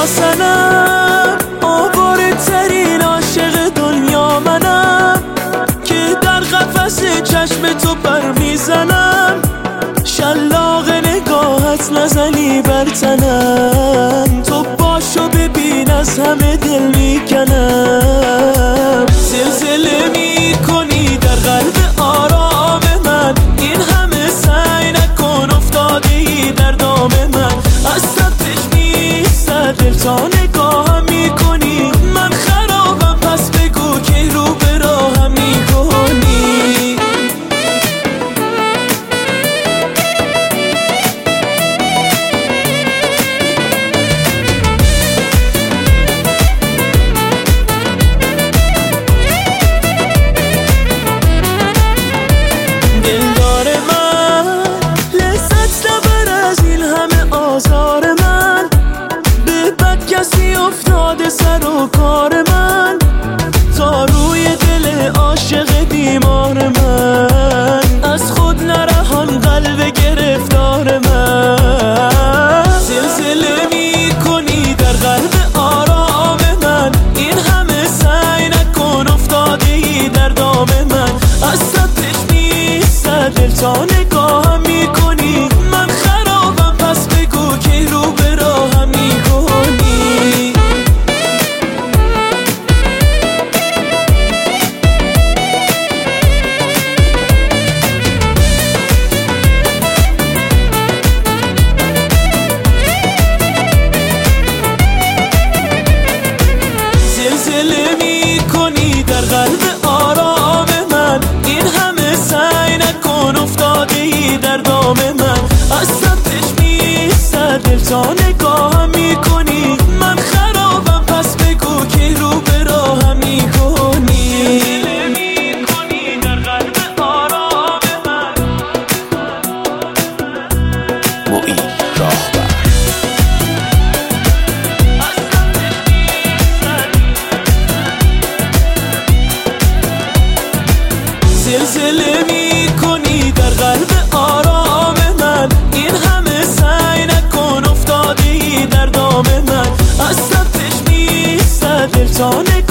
یا سنم، آواره ترین عاشق دنیا منم، که در قفس چشم تو پر میزنم، شلاق نگاهت نزنی بر تنم، تو باشو ببین از همه دل میکنم. زلزله میکنی در قلب آرام من، این همه سعی نکن افتاده ای در دام من، از سبتش میستد دل تا نگاهم میکنی، من خرابم پس بگو که رو به راهم میکنی. افتاده سر و کار من، تا روی دل عاشق بیمار من، از خود نرهان قلب گرفتار من. زلزله میکنی در قلب آرام من، این همه سعی نکن افتاده ای در دام من، از سبتش میستد دل تا نگاهم میکنی، من خرابم پس بگو که رو به راهم میکنی. زلزله میکنی در قلب آرام من، این همه سعی نکن افتاده ای در دام من، از سمتش میستد دل تا نگاهم میکنی، من خرابم پس بگو که رو به راهم میکنی. زلزله میکنی در قلب آرام من. معین راهبر. زلزله میکنی در قلب آرام من، این همه سعی نکن افتاده ای در دام من، از سمتش میستد دل تا